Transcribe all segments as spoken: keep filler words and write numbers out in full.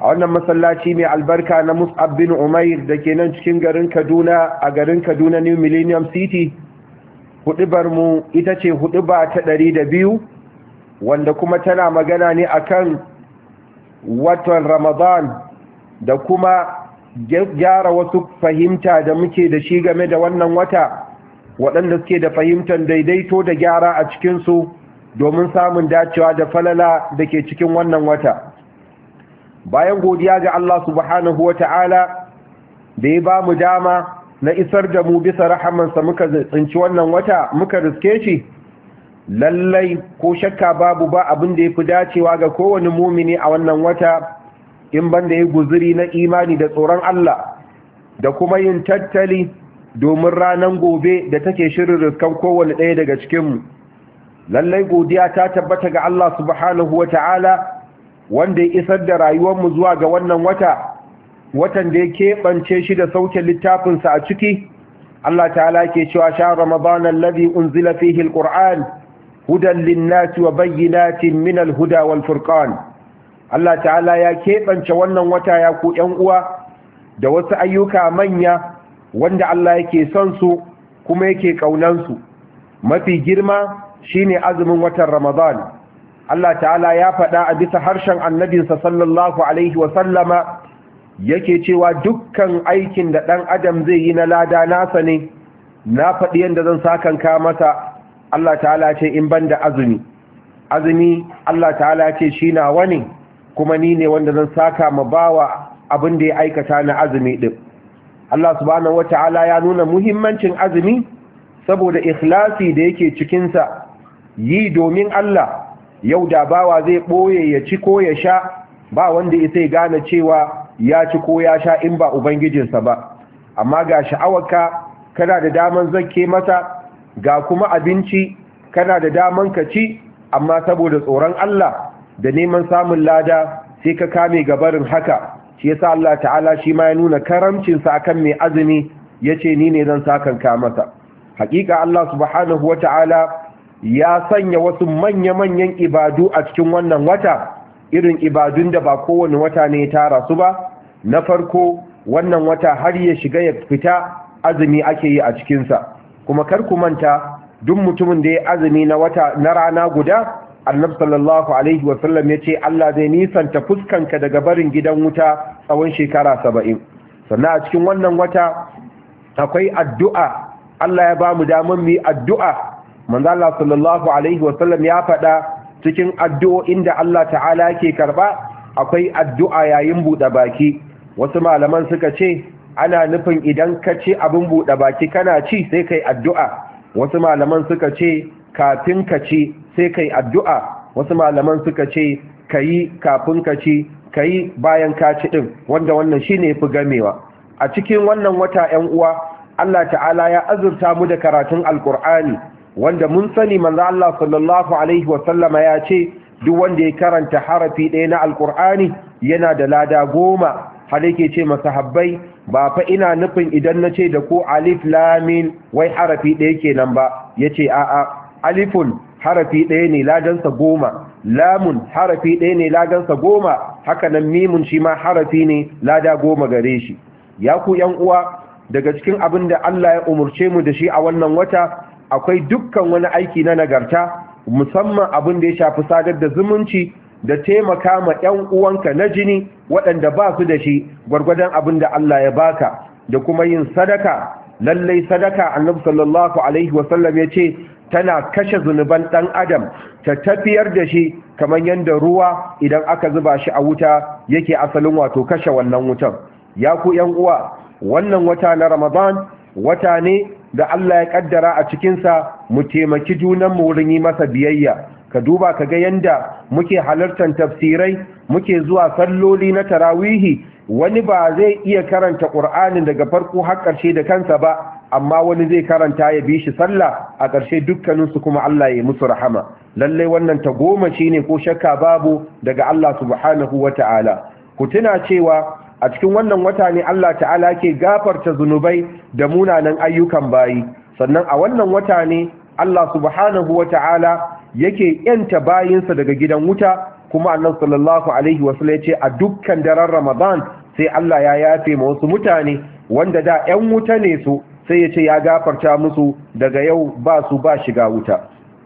a wannan masallaci mai albarka na Mus'ab bin Umair da ke nan cikin garin Kaduna a garin Kaduna New Millennium City. Huɗubar mu ita ce huɗuba ta ɗari da biyu, wanda kuma tana magana ne akan watan Ramadan da kuma gyara wasu fahimta da muke da shi game da wannan wata, waɗanda suke da fahimtar daidaito da gyara a cikinsu domin samun dacewa da falala da ke cikin wannan wata. Bayan godiya ga Allah subhanahu wa ta'ala da ya ba mu dama na isar da mu bisa rahamansa muka tsinci wannan wata muka riske shi, lallai ko shakka babu ba abin da ya fi dacewa ga kowane mumini a wannan wata in banda ya guzuri na imani da tsoron Allah da kuma yin tattali domin ranar gobe da take shirin riskan kowane ɗaya daga cikinmu. Lallai godiya ta tabbata ga Allah subhanahu wa ta'ala wanda ya isar da rayuwarmu zuwa ga wannan wata, watan da ya keɓance shi da sauke littafinsa a ciki. Allah ta'ala ke cewa sha Ramadan alladhi unzila fihi alquran hudan linnasi wa bayyinatin min alhuda wal furqan. Allah ta'ala ya keɓance wannan wata ya ku ƴan uwa da wasu ayyuka manya wanda Allah yake son su kuma yake kaunan su. Mafi girma shine azumin watan Ramadan. Allah ta'ala ya faɗa a bisa harshen annabinsa sallallahu alaihi wa sallama yake cewa dukkan aikin da ɗan adam zai yi na lada nasa ne, na faɗi yadda zan sakanka masa. Allah ta'ala ce in ban da azumi azumi Allah ta'ala ce shi nawa ne, kuma ni ne wanda zan saka ma bawa abin da ya aikata na azumi ɗin. Allah subhanahu wata'ala ya nuna muhimmancin azumi saboda ikhlasi da yake cikinsa, yi domin Allah. Yau da bawa zai ɓoye ya ci ko ya sha, ba wanda ya sai gane cewa ya ci ko ya sha in ba ubangijinsa ba. Amma ga sha'awarka kana da daman zakke masa, ga kuma abinci kana da daman ka ci, amma saboda tsoron Allah da neman samun lada sai ka kame gabarin haka. Shi yasa Allah ta'ala shi ma ya nuna karamcinsa akan mai azumi, yace ni ne zan sakanka masa. Hakika Allah subhanahu wata'ala ya sanya wasu manya-manyan ibadu a cikin wannan wata, irin ibadun da ba kowane wata ne ya tara su ba. Na farko, wannan wata har ya shiga ya fita azumi ake yi a cikinsa. Kuma kar ku manta, duk mutumin da ya azumi na wata na rana guda, Annabi sallallahu alaihi wasallam ya ce Allah zai nisanta fuskanka daga barin gidan wuta tsawon shekara saba'in. Sannan a cikin wannan wata akwai addu'a. Allah ya ba mu damar mu yi addu'a. Manzo Allah sallallahu alaihi wasallam ya faɗa cikin addu'o'in da Allah ta'ala yake karba akwai addu'a yayin buɗe baki. Wasu malaman suka ce ana nufin idan ka ci abin buɗe baki kana ci sai kai addu'a. Wasu malaman suka ce kafin ka ci sai kai addu'a. Wasu malaman suka ce kayi kafin ka ci, kayi bayan ka ci din, wanda wannan shine yafi gamewa. A cikin wannan wata 'yan uwa, Allah ta'ala ya azurta mu da karatun Alƙur'ani, wanda mun sani manzo Allah sallallahu alaihi wa sallama ya ce duk wanda ya karanta harafi ɗaya na alkur'ani yana da lada goma. Har yake ce masahabbai, ba fa ina nufin idan na ce da ko alif lamin wai harafi ɗaya kenan ba. Yace a'a, alifun harafi ɗaya ne ladansa goma, lamun harafi ɗaya ne ladansa goma, haka nan mimun shi ma harafi ne lada goma gare shi. Ya ku yan uwa, daga cikin abin da Allah ya umurce mu da shi a wannan wata akwai dukkan wani aiki na nagarta, musamman abin da ya shafi sadar da zumunci da taimaka ma ƴan uwanka na jini waɗanda ba su da shi gwargwadon abin da Allah ya baka, da kuma yin sadaka. Lallai sadaka Annabi sallallahu alaihi wasallam ya ce tana kashe zunuban ɗan adam, ta tafiyar da shi kamar yadda ruwa idan aka zuba shi a wuta yake asalin wato kashe wannan wutan. Ya ku ƴan uwa, wannan wata na Ramadan wata ne da Allah ya kaddara a cikinsa mu taimaki junanmu wurin yi masa biyayya. Ka duba ka ga yanda muke halartar tafsirai, muke zuwa salloli na tarawihi. Wani ba zai iya karanta Qur'anin daga farko har ƙarshe da kansa ba, amma wani zai karanta ya bi shi sallah, a ƙarshe dukkaninsu kuma Allah ya musu rahama. Lallai wannan tagomashi ne ko shakka babu daga Allah subhanahu wata'ala. Ku tuna cewa a cikin wannan wata ne Allah ta'ala ke gafarta zunubai da munanan ayyukan bayi, sannan a wannan wata ne Allah subhanahu wata'ala yake yanta bayinsa daga gidan wuta kuma annabi sallallahu alaihi wasallam ya ce a dukkan daren Ramadan sai Allah ya yafe ma wasu mutane wanda da ƴan wuta ne su, sai ya ce ya gafarta musu daga yau ba su ba shiga wuta.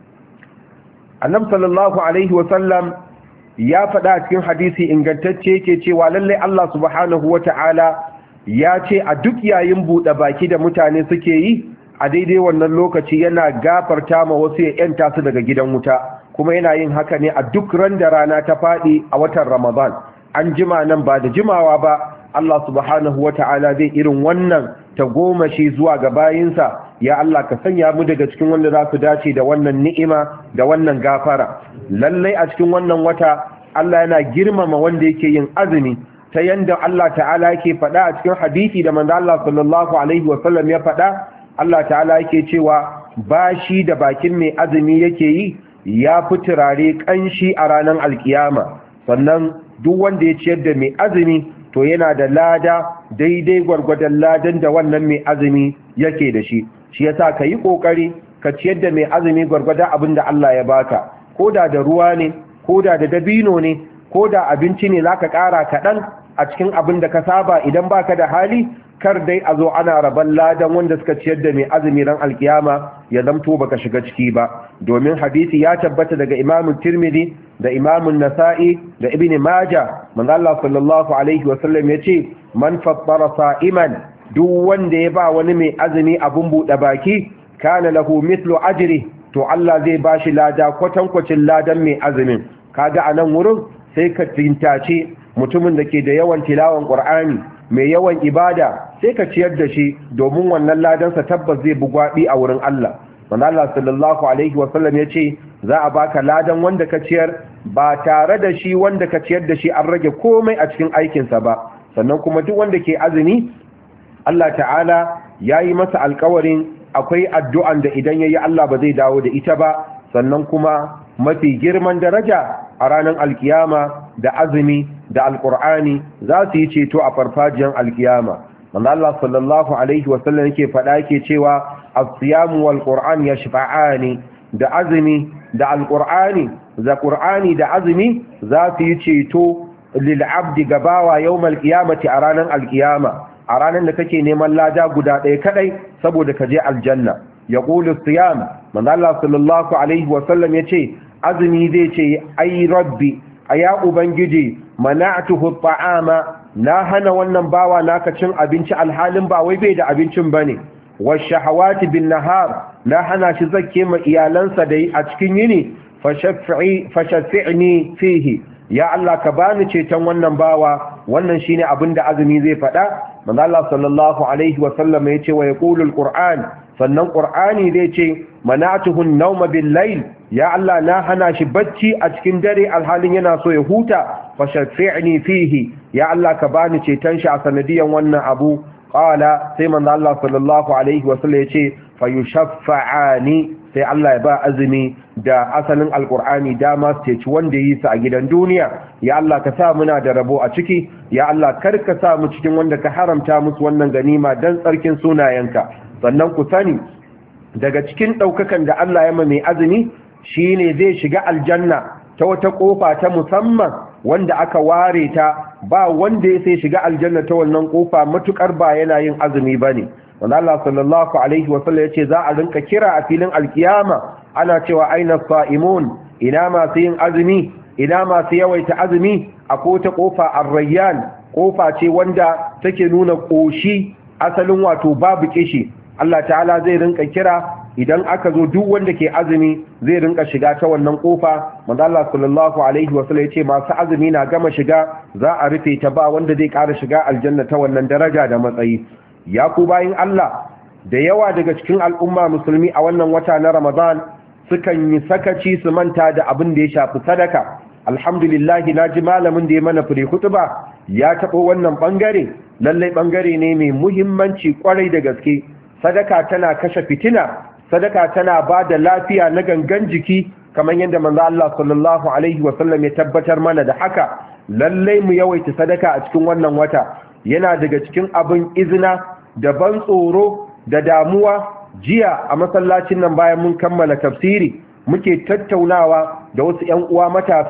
Annabi sallallahu alaihi wasallam ya faɗa a cikin hadisi ingantacce yake cewa lalle Allah subhanahu wata'ala ya ce a duk yayin buɗe baki da mutane suke yi a daidai wannan lokaci yana gafarta ma wasu ya yanta su daga gidan wuta, kuma yana yin haka ne a duk ran da rana ta faɗi a watan Ramadan. An jima nan ba da jimawa ba Allah subhanahu wata'ala zai irin wannan ta goma shi zuwa ga bayinsa. Ya Allah ka sanya mu daga cikin wanda za su dace da wannan ni'ima da wannan gafara. Lallai a cikin wannan wata Allah yana girmama wanda yake yin azumi, ta yanda Allah ta'ala yake faɗa a cikin hadisi da manzo Allah sallallahu alaihi wasallam ya faɗa. Allah ta'ala yake cewa bashi da bakin mai azumi yake yi ya fi turare kanshi a ranar alkiyama. Sannan duk wanda ya ciyar da mai azumi to yana da lada daidai gwargwadon ladan da wannan mai azumi yake da shi. Shi yasa ka yi kokari ka ciyar da mai azumi gwargwadon abin da Allah ya baka, koda da ruwa ne, koda da dabino ne, koda abinci ne zaka ƙara kaɗan a cikin abin da ka saba. Idan baka da hali, kar dai a zo ana raban ladan wanda suka ciyar da mai azumi ran alkiyama ya zamto baka shiga ciki ba. Domin hadisi ya tabbata daga Imam Tirmidhi da Imam Nasa'i da Ibn Majah, manzo Allah sallallahu alaihi wasallam yace man fattara sa'iman, duk wanda ya ba wani mai azumi abun buɗe baki, kana lahu mithlu ajri, to Allah zai bashi lada kwatankwacin ladan mai azumin. Kaga anan wurin sai ka tintace mutumin da ke da yawan tilawan Qur'ani, mai yawan ibada, sai ka ciyar da shi domin wannan ladansa tabbas zai bugwaɗi a wurin Allah. Manzo Allah sallallahu alaihi wasallam ya ce za a baka ladan wanda ka ciyar ba tare da shi wanda ka ciyar da shi an rage komai a cikin aikinsa ba. Sannan kuma duk wanda ke azumi Allah ta'ala ya yi masa alkawarin akwai addu'an da idan ya yi Allah ba zai dawo da ita ba. Sannan kuma mafi girman daraja a ranar alkiyama da azumi da alkur'ani za su yi ceto a farfajiyar alkiyama. Manzo Allah sallallahu alaihi wasallam yake faɗa yake cewa as-siyamu wal qur'an yashfa'ani, da azumi da alkur'ani da qur'ani da azumi za su yi ceto lil abdi gabawa yawmal qiyamati a ranar alkiyama, a ranar da kake neman lada guda ɗaya kadai saboda ka je aljanna. Yaqulu as-siyam, manzo Allah sallallahu alaihi wasallam yace azumi zai ce ai rabbi, aya ubangiji, mana'tuhu at'ama, na hana wannan bawa naka cin abinci alhalin ba wai bai da abincin bane. Washahawati bin nahar, na hana shi zakke ma iyalansa da a cikin yini. Fashaffi'i fashaffi'ni fihi, ya Allah ka bani ceton wannan bawa. Wannan shine abin da azumi zai faɗa. Manzo Allah sallallahu alaihi wa sallam yace wa yaqulu alquran, sannan qur'ani zai ce mana'tuhu an-nawma bil-layl, ya Allah na hana shi bacci a cikin dare alhalin yana so ya huta. Fashaffi'ni fihi, ya Allah ka bani ceton shi a sanadiyan wannan abu. Qala, sai manzo Allah sallallahu alaihi wasallam yace fayushaffa'ani, sai Allah ya ba azumi da asalin alqur'ani dama su ci wanda yi su a gidan duniya. Ya Allah ka sa muna da rabo a ciki, ya Allah kar ka sa mu cikin wanda ka haramta musu wannan ganima dan tsarkin sunayenka. Sannan ku sani daga cikin daukakan da Allah ya mai azumi shine zai shiga aljanna ta wata kofa ta musamman wanda aka ware ta, ba wanda ya sai shiga aljanna ta wannan kofa matukar ba yana yin azumi bane. Wanda Allah sallallahu alaihi wa sallam yace za a rinka kira a filin alkiyama ana cewa aina sa'imun, ina masu yin azumi, ina masu yawaita azumi. Akwai ta kofa ar-rayyan, kofa ce wanda take nuna koshi, asalin wato babu kishi. Allah ta'ala zai rinka kira, idan aka zo duk wanda ke azumi zai rinka shiga ta wannan kofa. Manzo Allah sallallahu alaihi wasallam yace masu azumi na gama shiga za a rufe ta, ba wanda zai ƙara shiga aljanna ta wannan daraja da matsayi. Ya ku bayin Allah, da yawa daga cikin al'umma musulmi a wannan wata na Ramadan sukan yi sakaci su manta da abin da ya shafi sadaka. Alhamdulillah, naji malamin da ya mana fure kutuba ya taɓo wannan bangare. Lallai bangare ne mai muhimmanci kwarai da gaske. Sadaka tana kashe fitina, sadaka tana ba da lafiya na gangan jiki, kamar yadda manzo Allah sallallahu alaihi wasallam ya tabbatar mana da haka. Lallai mu yawaita sadaka a cikin wannan wata, yana daga cikin abin izina da ban tsoro da damuwa. Jiya a masallacin nan bayan mun kammala tafsiri muke tattaunawa da wasu ƴan uwa matasa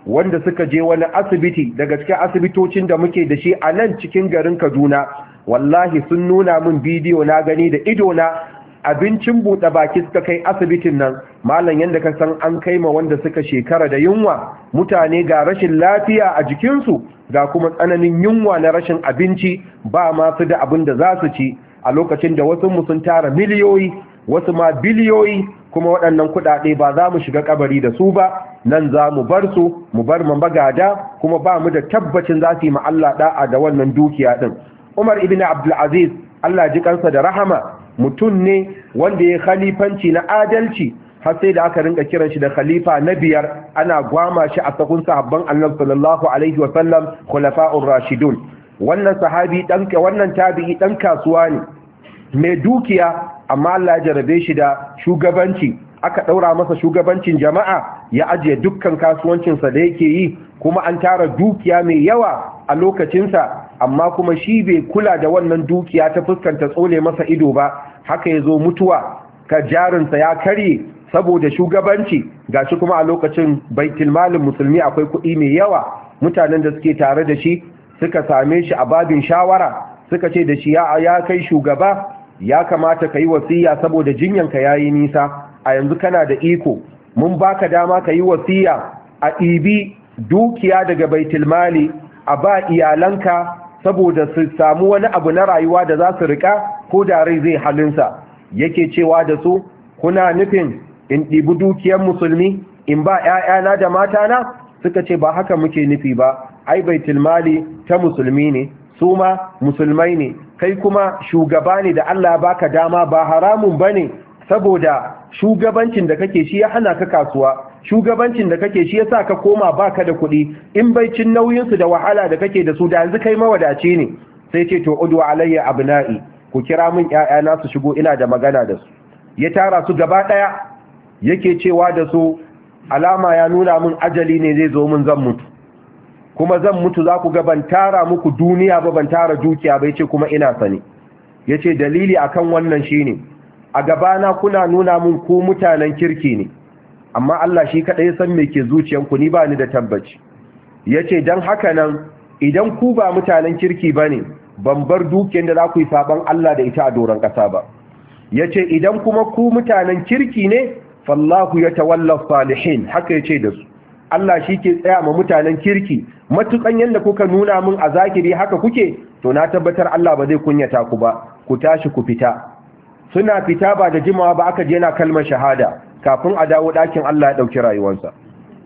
wanda suka je wani asibiti daga cikin asibitocin da muke da shi a nan cikin garin Kaduna, wallahi sun nuna min bidiyo na gani da ido na abincin buɗe baki suka kai asibitin nan, malam yanda ka san an kai ma wanda suka shekara da yunwa, mutane ga rashin lafiya a jikinsu ga kuma tsananin yunwa na rashin abinci, ba masu da abin da za su ci, a lokacin da wasu mu sun tara miliyoyi, wasu ma biliyoyi, kuma waɗannan kuɗaɗe ba za mu shiga kabari da su ba, nan za mu bar su, mu bar mu magada, kuma ba mu da tabbacin za su yi ma Allah da'a da wannan dukiya din. Umar ibn Abdul Aziz, Allah ji kansa da rahama, mutum ne wanda ya khalifanci na adalci, har sai da aka rinka kiran shi da khalifa na biyar, ana gwama shi a sakun sahabban Annabi sallallahu alaihi wa sallam khulafa'ur rashidun. Wannan sahabi dan wannan tabi'i dan kasuwa ne mai dukiya, amma Allah ya jarabe shi da shugabanci, aka daura masa shugabancin jama'a, ya ajiye dukkan kasuwancinsa da yake yi, kuma an tara dukiya mai yawa a lokacinsa, amma kuma shi bai kula da wannan dukiya ta fuskanta tsole masa ido ba, haka ya zo mutuwa, ka jarinsa ya karye saboda shugabanci, gashi kuma a lokacin baitul malin musulmi akwai kuɗi mai yawa. Mutanen da suke tare da shi suka same shi a babin shawara, suka ce da shi ya kai shugaba, ya kamata ka yi wasiya saboda jinyanka ya yi nisa, a yanzu kana da iko, mun baka dama ka yi wasiya a ɗibi dukiya daga baitul mali a ba iyalanka saboda su samu wani abu na rayuwa da za su rika ko da rai zai halinsa. Yake cewa da su, kuna nufin in ɗibi dukiyar musulmi in ba ‘ya'yana da matana? Suka ce ba haka muke nufi ba, ai baitul mali ta musulmi ne, su ma musulmai ne, kai kuma shugaba ne da Allah baka dama, ba haramun bane, saboda shugabancin da kake shi ya hana ka kasuwa, shugabancin da kake shi yasa ka koma baka da kuɗi, in bai cin nauyin su da wahala da kake da su da yanzu kai mawadaci ne. Sai ce to udu alayya abna'i, ku kira min ƴaƴana su shigo, ina da magana da su. Ya tara su gaba daya, yake cewa da su, alama ya nuna min ajali ne zai zo min, zan mutu kuma zan mutu, za ku ga ban tara muku duniya ba, ban tara dukiya ba, yace kuma ina sani. Yace dalili akan wannan shine a gabana kuna nuna mun ku mutanen kirki ne, amma Allah shi kaɗai san me ke zuciyanku, ni ba ni da tabbaci. Yace dan haka nan idan ku ba mutanen kirki bane, ban bar dukiyar da za ku yi saban Allah da ita a doron ƙasa ba. Yace idan kuma ku mutanen kirki ne, fallahu yatawalla salihin, haka yace da su, Allah shi ke tsaya ma mutanen kirki, matukan yanda kuka nuna mun a zakiri haka kuke, to na tabbatar Allah ba zai kunyata ku ba, ku tashi ku fita. Suna fita ba da jimawa ba aka je na kalmar shahada, kafin a dawo ɗakin Allah ya ɗauki rayuwarsa.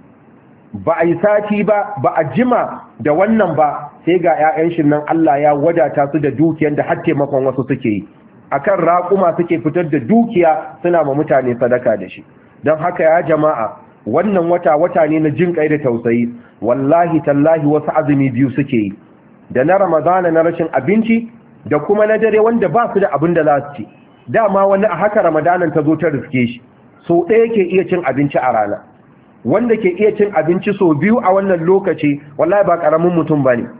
Ba a yi sati ba, ba a jima da wannan ba, sai ga 'ya'yan shi nan Allah ya wadata su da dukiyar da har taimakon wasu suke yi, akan raƙuma suke fitar da dukiya suna ma mutane sadaka da shi. Don haka ya jama'a, wannan wata wata ne na jin kai da tausayi, wallahi tallahi wasu azumi biyu suke yi, da na Ramadana na rashin abinci, da kuma na dare wanda ba su da abin da za su ci. Dama wani a haka Ramadanan ta zo ta riske shi, so ɗaya ke iya cin abinci a rana, wanda ke iya cin abinci so biyu a wannan lokaci, wallahi ba ƙaramin mutum ba ne.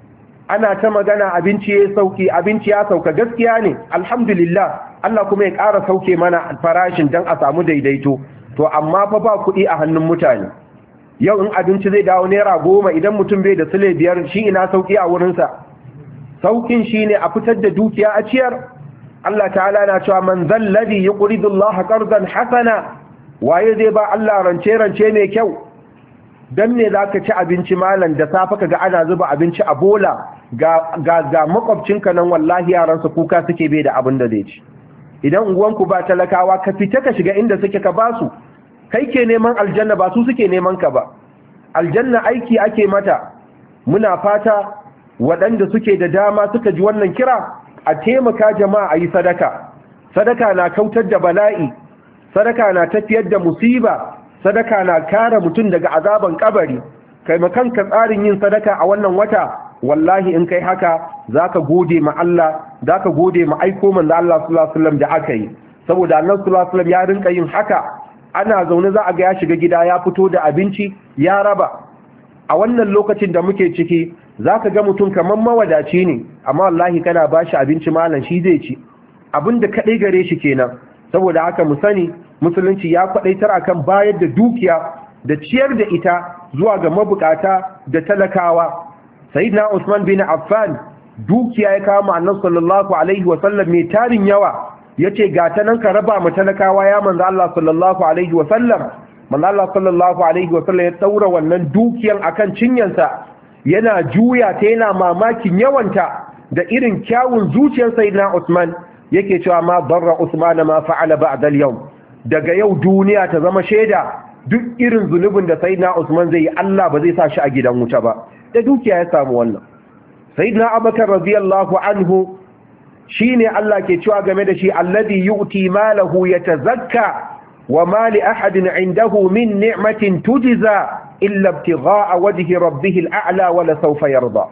Ana ta magana abinci ya sauki, abinci ya sauka, gaskiya ne, alhamdulillah, Allah kuma ya ƙara sauke mana farashin don a samu daidaito, to amma fa ba kuɗi a hannun mutane. Yau in abinci zai dawo naira goma, idan mutum bai da sule biyar, shi ina sauki a wurinsa. Saukin shi ne a fitar da dukiya a ciyar. Allah ta'ala na cewa man zalladhi yuqridu Allah qardan hasana, waye zai ba Allah rance rance mai kyau? Dan ne zaka ci abinci malan da safa kaga ana zuba abinci a bola, ga ga, ga makwabcinka nan wallahi yaransa kuka suke bai da abin da zai ci. Idan unguwanku ba talakawa, ka fita ka shiga inda suke ka basu. Kai ke neman aljanna, ba su suke neman ka ba. Aljanna aiki ake mata. Muna fata waɗanda suke da dama suka ji wannan kira, a taimaka jama'a a yi sadaka. Sadaka na kautar da bala'i, sadaka na tafiyar da musiba, sadaka na kare mutum daga azaban kabari. Kai makanka tsarin yin sadaka a wannan wata, wallahi in kai haka zaka gode ma Allah, zaka gode ma aiko manzo Allah sallallahu alaihi wasallam da aka yi. Saboda Annabi sallallahu alaihi wasallam ya rinka yin haka, ana zaune za a ga ya shiga gida ya fito da abinci ya raba. A wannan lokacin da muke ciki, za ka ga mutum kamar mawadaci ne, amma wallahi kana ba shi abinci malam shi zai ci, abinda kaɗai gare shi kenan. Saboda haka mu sani, musulunci ya kwaɗaitar akan bayar da dukiya da ciyar da ita zuwa ga mabukata da talakawa. Sayyidina Usman bin Affan dukiya ya kawo Annabi sallallahu alaihi wasallam mai tarin yawa, yace ga ta nan ka raba mu talakawa ya manzo Allah sallallahu alaihi wasallam. Manzo Allah sallallahu alaihi wasallam ya daura wannan dukiyan akan cinyansa, yana juya ta yana mamakin yawanta da irin kyawun zuciyar Sayyidina Usman. Yake cewa ma darra Usman ma fa'ala ba'da al-yawm, daga yau duniya ta zama shaida duk irin zunubin da Sayyidina Usman zai yi Allah ba zai sa shi a gidan wuta ba, da dukiya ya samu wannan. Sayyidina Abubakar radiyallahu anhu shine Allah ke cewa game da shi alladhi yu'ti malahu yatazakka wa ma li ahadin 'indahu min ni'matin tujza illa ibtigha'a wajhi rabbih al-a'la wa la sawfa yarda.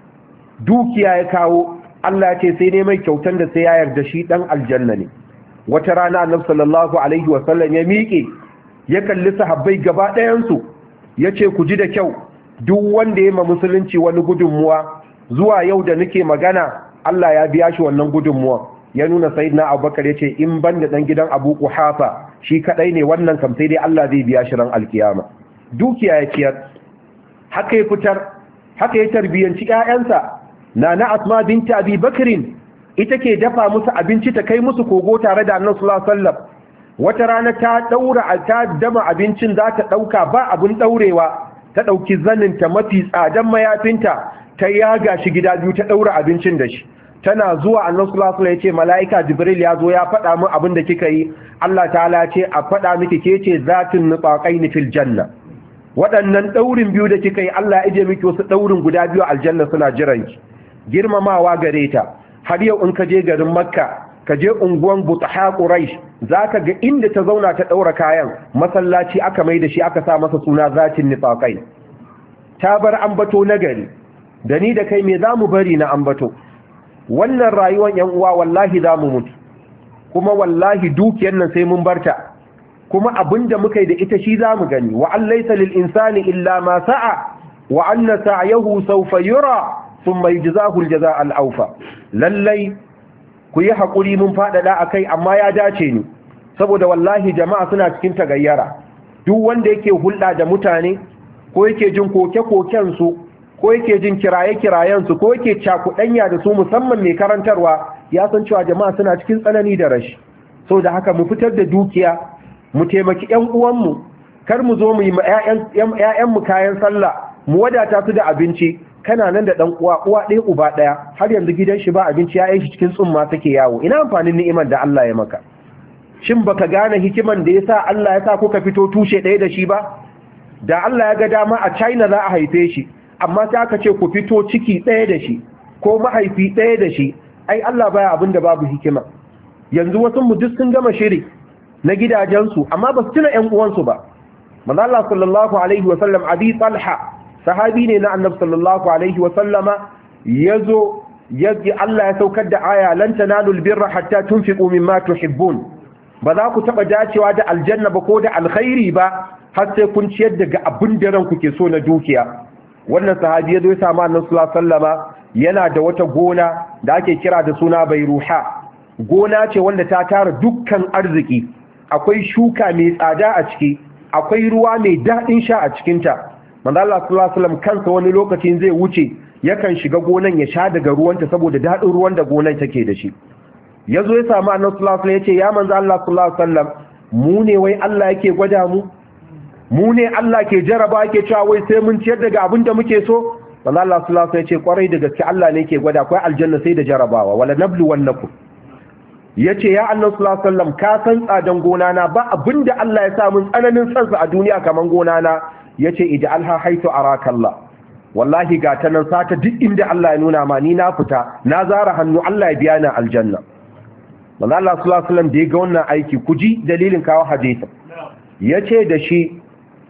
Dukiya ya kawo Allah ce sai ne mai kyautan da sai ya yarda shi dan aljanna ne. Wata rana Annabi sallallahu alaihi wa sallam ya miƙe ya kalli sahabbai gaba ɗayan su yace ku ji da kyau, duk wanda ya ma musulunci wani gudunmuwa zuwa yau da nake magana Allah ya biya shi wannan gudunmuwa. Ya nuna Sayyidina Abubakar yace in banda dan gidan Abu Quhafa shi kadai ne wannan kam sai dai Allah zai biya shi ran alkiyama. Dukiya ya ciyar, haka ya fitar, haka ya tarbiyanci ƴaƴansa. Nana Asma binti Abi Bakrin ita ke dafa musu abinci ta kai musu kogo tare da Annabi sallallahu alaihi wasallam. Wata rana ta daura ta dama abincin za ta dauka ba abun daurewa, ta dauki zanin ta mafi tsadan mayafinta ta yaga shi gida biyu ta daura abincin da shi. Tana zuwa Annabi sallallahu alaihi wasallam ya ce malaika Jibril ya zo ya faɗa min abin da kika yi. Allah ta'ala ya ce a faɗa miki ke ce zatun nutaqaini fil janna. Waɗannan daurin biyu da kika yi Allah ya ije miki wasu daurin guda biyu aljanna suna jiran ki. Girmamawa gare ta, har yau in ka je garin Makka ka je unguwan Butaha Quraish zaka ga inda ta zauna ta daura kayan masallaci aka mai da shi aka sa masa suna zatin nifaqai. Ta bar ambato nagari, da ni da kai me zamu bari na ambato? Wannan rayuwar yan uwa wallahi zamu mutu, kuma wallahi dukiyar nan sai mun barta, kuma abinda muka yi da ita shi zamu gani. Wa an laysa lil insani illa ma sa'a wa anna sa'yahu sawfa yura thumma yujzahu al-jazaa al-awfa. Lallai ku yi hakuri mun fadada akai, amma ya dace ni saboda wallahi jama'a suna cikin tagayyara. Duk wanda yake hulɗa da mutane ko yake jin koke-koken su ko yake jin kiraye-kirayen su ko yake cakudanya da su, musamman mai karantarwa, ya san cewa jama'a suna cikin tsanani da rashi. Saboda haka mu fitar da dukiya, mu taimaki ƴan uwanmu, kar mu zo mu yi ma ƴaƴan mu kayan sallah mu wadata su da abinci. Kana nan da dan uwa uwa ɗaya uba ɗaya, har yanzu gidan shi ba abinci, ya yi shi cikin tsumma take yawo. Ina amfanin ni'imar da Allah ya maka? Shin baka gane hikiman da yasa Allah ya sa kuka fito tushe ɗaya da shi ba? Da Allah ya ga dama a China za a haife shi, amma sai aka ce ku fito ciki ɗaya da shi ko mahaifi ɗaya da shi. Ai Allah baya abin da babu hikima. Yanzu wasu mu duk sun gama shiri na gidajensu amma ba su tuna ƴan uwansu ba. Manzo Allah sallallahu alaihi wa sallam, Abi Talha sahabi ne na Annabi sallallahu alaihi wa sallama, yazo yaji Allah ya saukar da aya lan tanalul birra hatta tunfiqu mimma tuhibbun. Ba za ku taba dacewa da aljanna ba ko da alkhairi ba har sai kun ciyar daga abin da ranku ke so na dukiya. Wannan sahabi yazo ya samu Annabi sallallahu alaihi wa sallama, yana da wata gona da ake kira da suna Bairuha. Gona ce wanda ta tara dukkan arziki, akwai shuka mai tsada a ciki, akwai ruwa mai daɗin sha a cikinta. Manzo Allah sallallahu alaihi wasallam kansa wani lokacin zai wuce yakan shiga gonan ya sha daga ruwanta saboda daɗin ruwan da gonan take da shi. Yazo ya samu Annabi sallallahu alaihi wasallam yace ya manzo Allah sallallahu alaihi wasallam, mu ne wai Allah yake gwada mu? Mu ne Allah ke jaraba yake cewa wai sai mun ciyar daga abin da muke so? Manzo Allah sallallahu alaihi wasallam yace kwarai da gaske Allah ne yake gwada, akwai aljanna sai da jarabawa, wala nablu wannakum. Yace ya Annabi sallallahu alaihi wasallam, ka san tsadan gona na, ba abinda Allah ya sa mun tsananin sansa a duniya kaman gona na. Yace ij'alha haythu arakallah, wallahi ga ta nan sata duk inda Allah ya nuna ma, ni na fita na zara hannu Allah ya biya ni aljanna. Manzo Allah sallallahu alaihi wasallam da ya ga wannan aiki, ku ji dalilin kawo hadisi. Yace da shi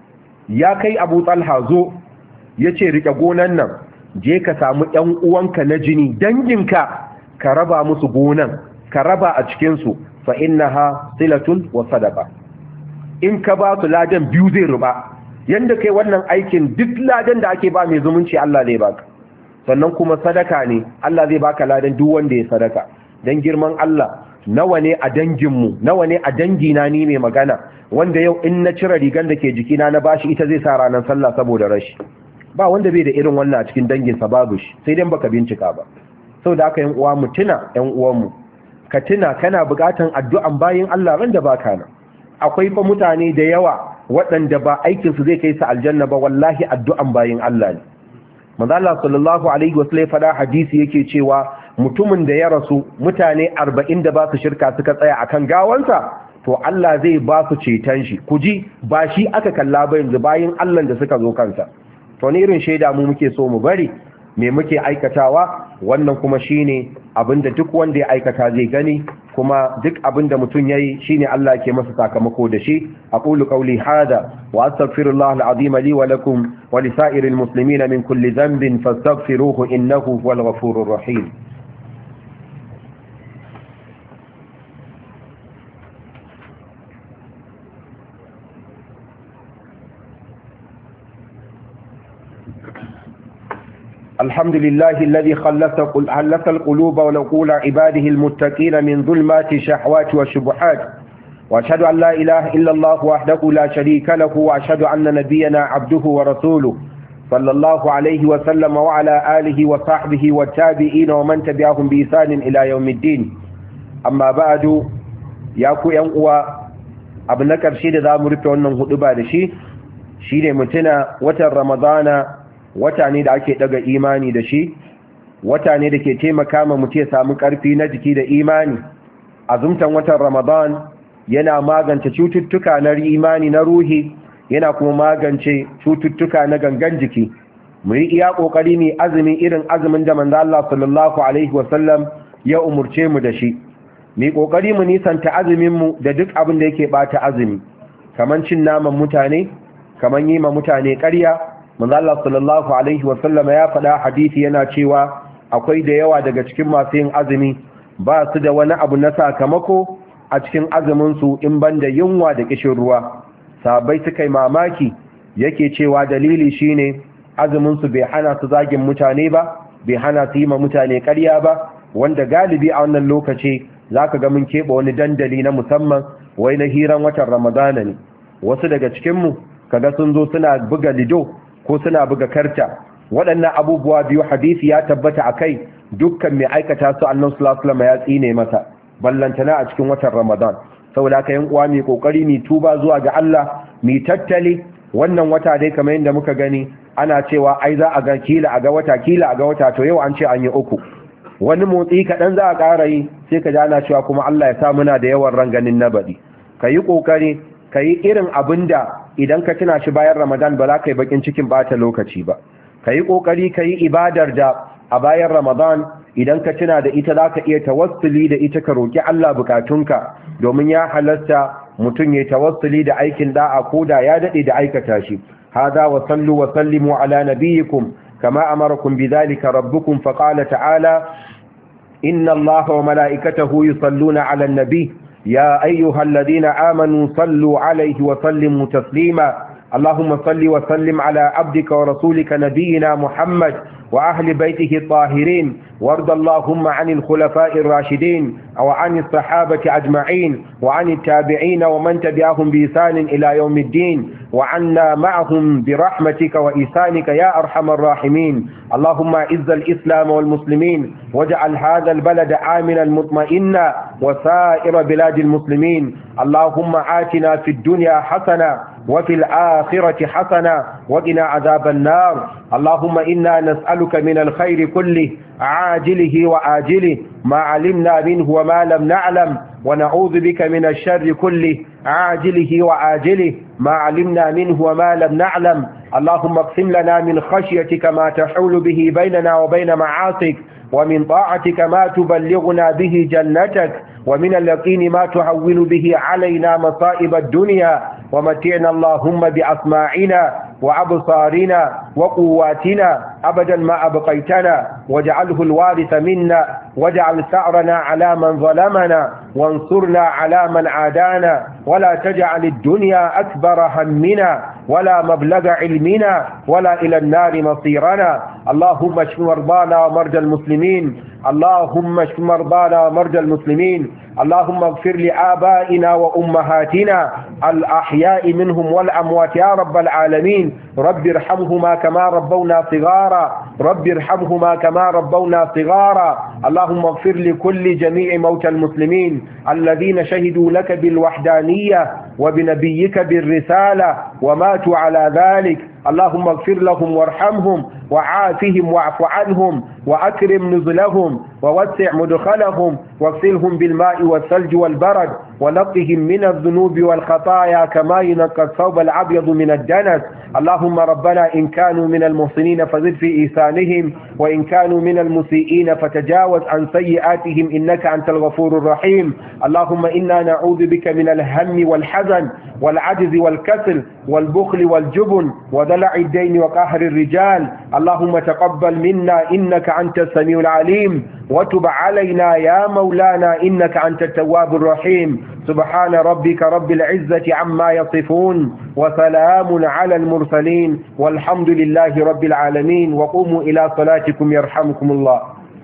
ya kai Abu Talha, zo, yace rike gonan nan, je ka samu ƴan uwanka na jini danginka ka raba musu gonan, ka raba a cikin su, fa innaha silatun wa sadaqa. In ka ba su ladan biyu zai ruba. Yanda kai wannan aikin duk ladan da ake ba mai zumunci Allah zai baka, sannan kuma sadaka ne Allah zai baka ladan duk wanda ya sadaka. Dan girman Allah, nawa ne a danginmu, nawa ne a dangina ni mai magana wanda yau in na cire rigan da ke jikina na bashi ita zai sa ranar sallah saboda rashi. Ba wanda bai da irin wannan a cikin danginsa, babu shi, sai dai baka bincika ba. Saboda haka yan uwa mu tuna yan uwanmu, ka tuna kana bukatan addu'an bayin Allah ran da baka nan. Akwai fa mutane da yawa waɗanda ba aikin su zai kai su aljanna ba, wallahi addu'an bayin Allah ne. Manzo Allah sallallahu alaihi wasallam fada hadisi yake cewa mutumin da ya rasu mutane arba'in da ba su shirka suka tsaya akan gawansa, to Allah zai ba su ceton shi. Ku ji, ba shi aka kalla ba yanzu, bayin Allah da suka zo kansa. To ne irin shaida mu muke so mu bari, me muke aikatawa? Wannan kuma shine abinda duk wanda ya aikata zai gani, kuma duk abinda mutum yayi shine Allah ke masa sakamako da shi. Aqulu qawli hada wa astaghfirullah al-azim li wa lakum wa li sa'iril muslimin min kulli dhanbin fastaghfiruhu innahu huwal ghafurur rahim. الحمد لله الذي خلص القلوب ونقول عباده المتقين من ظلمات الشهوات والشبهات، وأشهد أن لا إله إلا الله وحده لا شريك له، وأشهد أن نبينا عبده ورسوله صلى الله عليه وسلم وعلى آله وصحبه والتابعين ومن تبعهم بإحسان إلى يوم الدين. أما بعد، يا ku ‘yan uwa, abu na ƙarshe da za mu rufe wannan huɗuba da shi shine mutuna watan Ramadana wata ne da ake daga imani da shi, wata ne da ke taimaka ma mutum ya samu ƙarfi na jiki da imani. Azumtan watan Ramadan yana magance cututtuka na imani na ruhi, yana kuma magance cututtuka na gangan jiki. Mu yi iya ƙoƙari ne azumi irin azumin da manzo Allah sallallahu alaihi wasallam ya umurce mu da shi. Mu yi ƙoƙari mu nisanta azumin mu da duk abin da yake bata azumi, kaman cin naman mutane, kaman yi ma mutane ƙarya. Manzo Allah sallallahu alaihi wasallam ya faɗa hadisi yana cewa akwai da yawa daga cikin masu yin azumi ba su da wani abu na sakamako a cikin azumin su in banda yunwa da kishin ruwa. Sahabbai suka yi mamaki, yake cewa dalili shine azumin su bai hana su zagin mutane ba, bai hana su yi ma mutane ƙarya ba, wanda galibi a wannan lokaci zaka ga mun keɓe wani dandali na musamman wai na hiran watan Ramadana ne. Wasu daga cikin mu kaga sun zo suna buga lido ko suna buga karta. Waɗannan abubuwa biyu hadisi ya tabbata a kai, dukkan mai aikata su annabi sallallahu alaihi wasallam ya tsine masa, ballantana a cikin watan Ramadan. Saboda haka yan uwa mai kokari ni tuba zuwa ga Allah, mi tattali wannan wata dai kamar yadda muka gani ana cewa ai za a ga kila a ga wata kila a ga wata, to yau an ce an yi uku. Wani motsi kaɗan za a ƙara yi sai ka ji ana cewa kuma Allah ya sa muna da yawan ranganin na baɗi. Ka yi ƙoƙari ka yi irin abin da idan ka tuna shi bayan Ramadan ba za ka yi bakin cikin bata lokaci ba. Ka yi ƙoƙari ka yi ibadar da a bayan Ramadan idan ka tuna da ita za ka iya tawassuli da ita ka roƙi Allah bukatunka, domin ya halasta mutum ya tawassuli da aikin da'a ko da ya daɗe da aikata shi. Hada wa sallu wa sallimu ala nabiyikum kama amarakum bidhalika rabbukum faqala ta'ala inna Allaha wa mala'ikatahu yusalluna ala an-nabi يا أيها الذين آمنوا صلوا عليه وسلموا تسليما. اللهم صل وسلم على عبدك ورسولك نبينا محمد وأهل بيته الطاهرين، وارض اللهم عن الخلفاء الراشدين وعن الصحابة أجمعين وعن التابعين ومن تبعهم بإحسان إلى يوم الدين، وعنا معهم برحمتك وإحسانك يا أرحم الراحمين. اللهم أعز الإسلام والمسلمين، واجعل هذا البلد آمنا مطمئنا وسائر بلاد المسلمين. اللهم آتنا في الدنيا حسنة وفي الآخرة حسنة وقنا عذاب النار. اللهم إنا نسألك من الخير كله عاجله وآجله ما علمنا منه وما لم نعلم، ونعوذ بك من الشر كله عاجله وآجله ما علمنا منه وما لم نعلم. اللهم اقسم لنا من خشيتك ما تحول به بيننا وبين معاصيك، ومن طاعتك ما تبلغنا به جنتك، ومن اليقين ما تهون به علينا مصائب الدنيا، ومتعنا اللهم بأسماعنا وأبصارنا وقواتنا أبدا ما أبقيتنا، واجعله الوارث منا، واجعل ثأرنا على من ظلمنا، وانصرنا على من عادانا، ولا تجعل الدنيا أكبر همنا ولا مبلغ علمنا ولا إلى النار مصيرنا. اللهم اشف مرضانا ومرضى المسلمين، اللهم اشف مرضانا ومرضى المسلمين. اللهم اغفر لآبائنا وأمهاتنا الأحياء منهم والأموات يا رب العالمين. رب ارحمهما كما ربونا صغارا، رب ارحمهما كما ربونا صغارا. اللهم اغفر لكل جميع موتى المسلمين الذين شهدوا لك بالوحدانية وبنبيك بالرسالة وماتوا على ذلك. اللهم اغفر لهم وارحمهم وعافهم واعف عنهم وأكرم نزلهم ووسع مدخلهم واغسلهم بالماء والثلج والبرد ونقهم من الذنوب والخطايا كما ينقى الثوب الأبيض من الدنس. اللهم ربنا إن كانوا من المحسنين فزد في إحسانهم، وإن كانوا من المسيئين فتجاوز عن سيئاتهم إنك أنت الغفور الرحيم. اللهم إنا نعوذ بك من الهم والحزن والعجز والكسل والبخل والجبن ودلع الدين وقهر الرجال. اللهم تقبل منا إنك أنت السميع العليم، وتب علينا يا مولانا إنك أنت التواب الرحيم. سبحان ربك رب العزة عما يصفون، وسلام على المرسلين، والحمد لله رب العالمين. وقوموا إلى صلاتكم يرحمكم الله.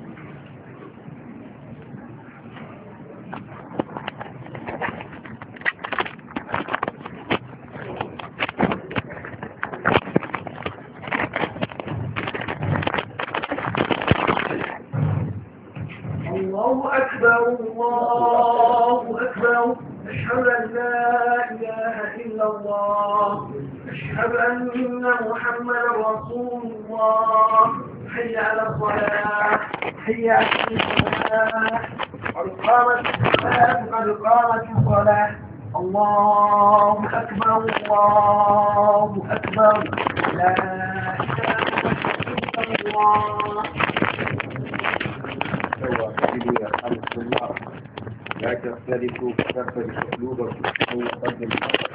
الله أكبر الله أكبر. أشهد أن لا إله إلا الله، أشهد أن محمدا رسول الله. حي على الصلاة، حي على الصلاة، قد قامت الصلاة، قد قامت الصلاة. الله أكبر الله أكبر. لا إله إلا الله. لا تختلفوا فتختلف قلوبكم ويقدم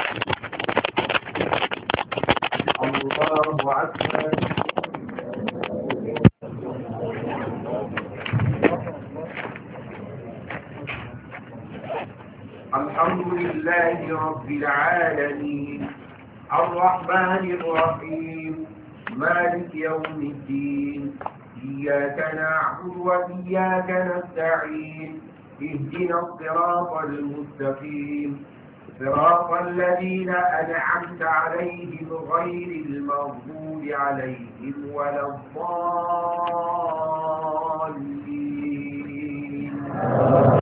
الله أكبر. الحمد لله رب العالمين الرحمن الرحيم مالك يوم الدين. إياك نعبد وإياك نستعين. اهدنا الصراط المستقيم صراط الذين أنعمت عليهم غير المغضوب عليهم ولا الضالين.